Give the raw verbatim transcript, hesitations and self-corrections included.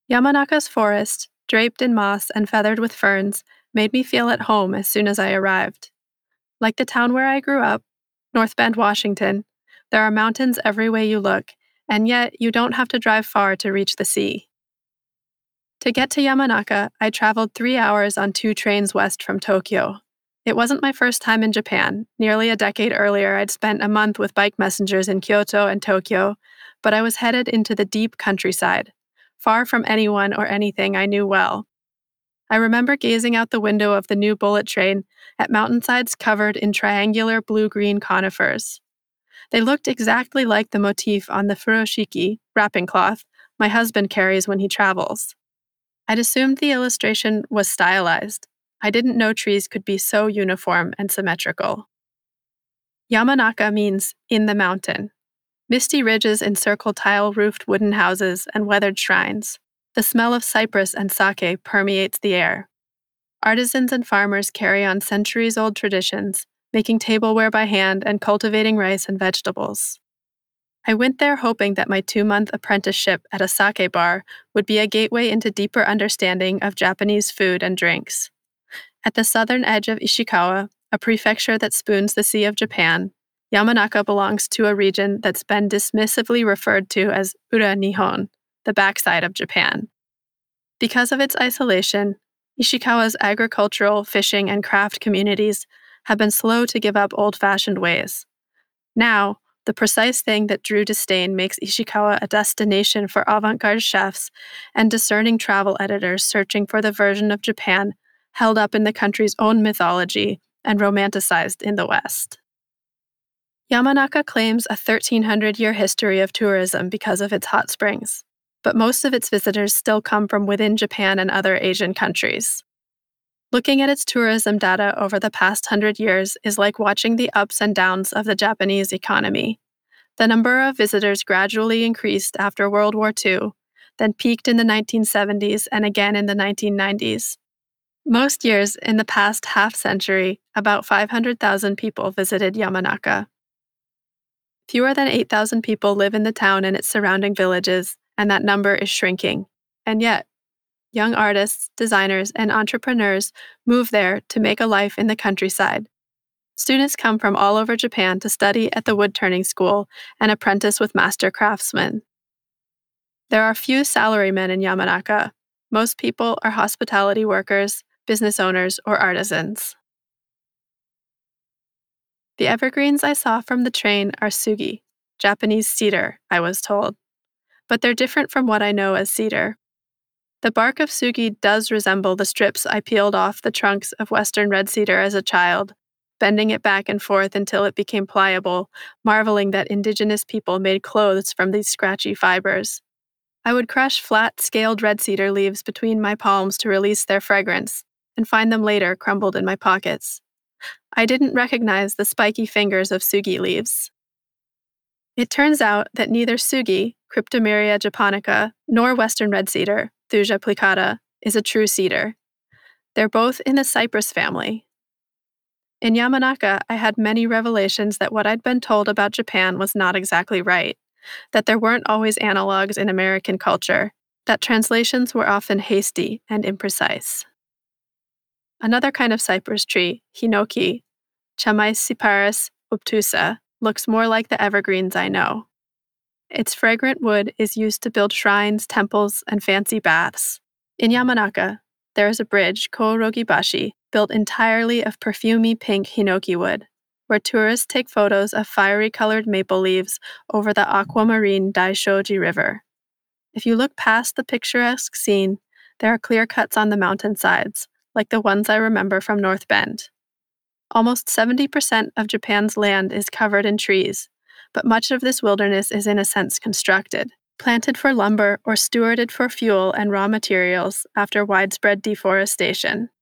Yamanaka's forest, draped in moss and feathered with ferns, made me feel at home as soon as I arrived. Like the town where I grew up, North Bend, Washington, there are mountains every way you look, and yet you don't have to drive far to reach the sea. To get to Yamanaka, I traveled three hours on two trains west from Tokyo. It wasn't my first time in Japan. Nearly a decade earlier, I'd spent a month with bike messengers in Kyoto and Tokyo, but I was headed into the deep countryside, far from anyone or anything I knew well. I remember gazing out the window of the new bullet train at mountainsides covered in triangular blue-green conifers. They looked exactly like the motif on the furoshiki, wrapping cloth, my husband carries when he travels. I'd assumed the illustration was stylized. I didn't know trees could be so uniform and symmetrical. Yamanaka means in the mountain. Misty ridges encircle tile-roofed wooden houses and weathered shrines. The smell of cypress and sake permeates the air. Artisans and farmers carry on centuries-old traditions, making tableware by hand and cultivating rice and vegetables. I went there hoping that my two-month apprenticeship at a sake bar would be a gateway into deeper understanding of Japanese food and drinks. At the southern edge of Ishikawa, a prefecture that spoons the Sea of Japan, Yamanaka belongs to a region that's been dismissively referred to as Ura Nihon, the backside of Japan. Because of its isolation, Ishikawa's agricultural, fishing, and craft communities have been slow to give up old-fashioned ways. Now, the precise thing that drew disdain makes Ishikawa a destination for avant-garde chefs and discerning travel editors searching for the version of Japan held up in the country's own mythology and romanticized in the West. Yamanaka claims a thirteen hundred year history of tourism because of its hot springs, but most of its visitors still come from within Japan and other Asian countries. Looking at its tourism data over the past hundred years is like watching the ups and downs of the Japanese economy. The number of visitors gradually increased after World War Two, then peaked in the nineteen seventies and again in the nineteen nineties. Most years in the past half-century, about five hundred thousand people visited Yamanaka. Fewer than eight thousand people live in the town and its surrounding villages, and that number is shrinking. And yet, young artists, designers, and entrepreneurs move there to make a life in the countryside. Students come from all over Japan to study at the wood-turning school and apprentice with master craftsmen. There are few salarymen in Yamanaka. Most people are hospitality workers, business owners, or artisans. The evergreens I saw from the train are sugi, Japanese cedar, I was told. But they're different from what I know as cedar. The bark of sugi does resemble the strips I peeled off the trunks of western red cedar as a child, bending it back and forth until it became pliable, marveling that indigenous people made clothes from these scratchy fibers. I would crush flat, scaled red cedar leaves between my palms to release their fragrance, and find them later crumbled in my pockets. I didn't recognize the spiky fingers of sugi leaves. It turns out that neither sugi, Cryptomeria japonica, nor western red cedar, Thuja plicata, is a true cedar. They're both in the cypress family. In Yamanaka, I had many revelations that what I'd been told about Japan was not exactly right, that there weren't always analogs in American culture, that translations were often hasty and imprecise. Another kind of cypress tree, hinoki, Chamaecyparis obtusa, looks more like the evergreens I know. Its fragrant wood is used to build shrines, temples, and fancy baths. In Yamanaka, there is a bridge, Koorogibashi, built entirely of perfumey pink hinoki wood, where tourists take photos of fiery-colored maple leaves over the aquamarine Daishoji River. If you look past the picturesque scene, there are clear cuts on the mountainsides, like the ones I remember from North Bend. Almost seventy percent of Japan's land is covered in trees, but much of this wilderness is in a sense constructed, planted for lumber or stewarded for fuel and raw materials after widespread deforestation.